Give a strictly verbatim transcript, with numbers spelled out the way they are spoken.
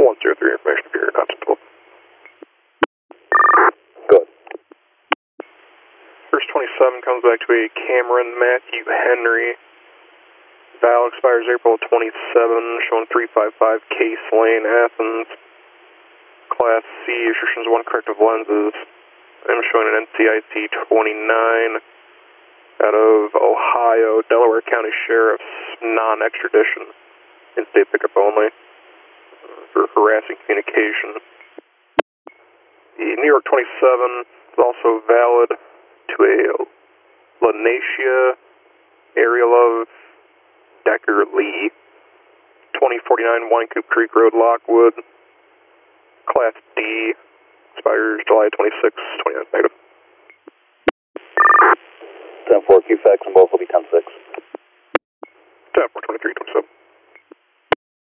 one zero three, information for your constable. Good. First twenty-seven comes back to a Cameron Matthew Henry. Val expires April twenty-seventh, showing three five five Case Lane, Athens. Class C, restrictions one corrective lenses. I'm showing an N C I C twenty-nine out of Ohio, Delaware County Sheriff's non-extradition, in-state pickup only, for harassing communication. The New York twenty-seven is also valid to a Lanacia Arielov Decker Lee, twenty forty-nine Winecoop Creek Road, Lockwood, Class D, expires July twenty-sixth, twenty-nine negative. ten four Q fax and both will be ten six. ten four twenty-three twenty-seven.